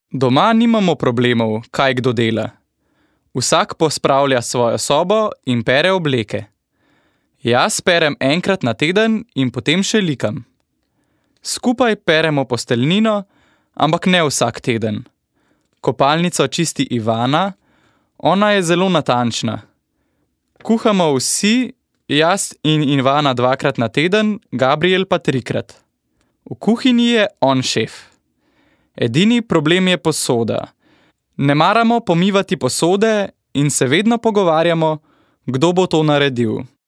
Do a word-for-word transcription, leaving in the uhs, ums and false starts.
Doma nimamo problemov, kaj kdo dela. Vsak pospravlja svojo sobo in pere obleke. Jaz perem enkrat na teden in potem še likam. Skupaj peremo posteljnino, ampak ne vsak teden. Kopalnico čisti Ivana, ona je zelo natančna. Kuhamo vsi, jaz in Ivana dvakrat na teden, Gabriel pa trikrat. V kuhinji je on šef. Edini problem je posoda. Ne maramo pomivati posode in se vedno pogovarjamo, kdo bo to naredil.